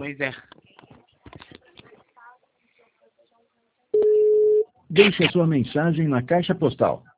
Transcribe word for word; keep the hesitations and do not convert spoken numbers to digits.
Pois é. Deixe a sua mensagem na caixa postal